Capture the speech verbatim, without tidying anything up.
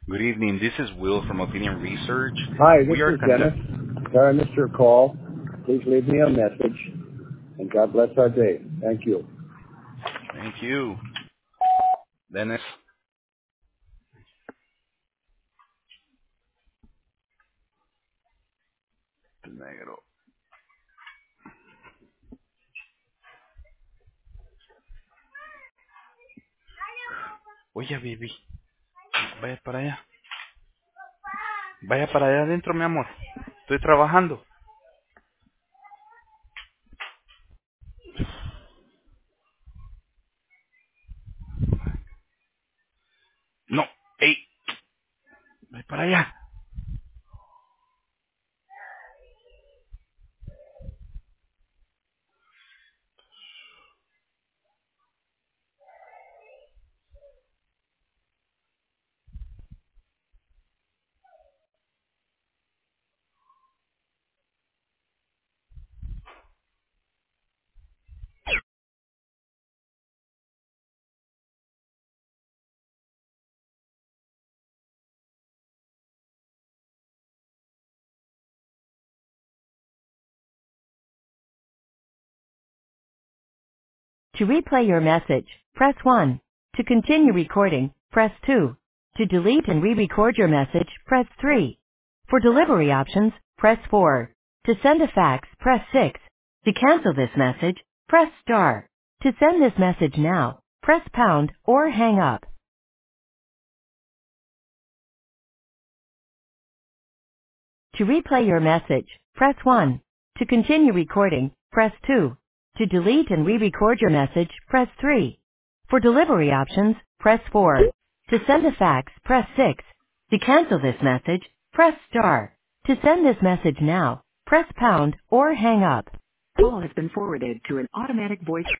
Good evening. This is Will from Opinion Research. Hi, this We are is conduct. Dennis. Sorry I missed your call. Please leave me a message, and God bless our day. Thank you. Thank you, Dennis. Negro. Oye, baby, vaya para allá. Vaya para allá adentro, mi amor. Estoy trabajando. No, hey, vaya para allá. To replay your message, press one. To continue recording, press two. To delete and re-record your message, press three. For delivery options, press four. To send a fax, press six. To cancel this message, press star. To send this message now, press pound or hang up. To replay your message, press one. To continue recording, press two. To delete and re-record your message, press three. For delivery options, press four. To send a fax, press six. To cancel this message, press star. To send this message now, press pound or hang up. Call has been forwarded to an automatic voice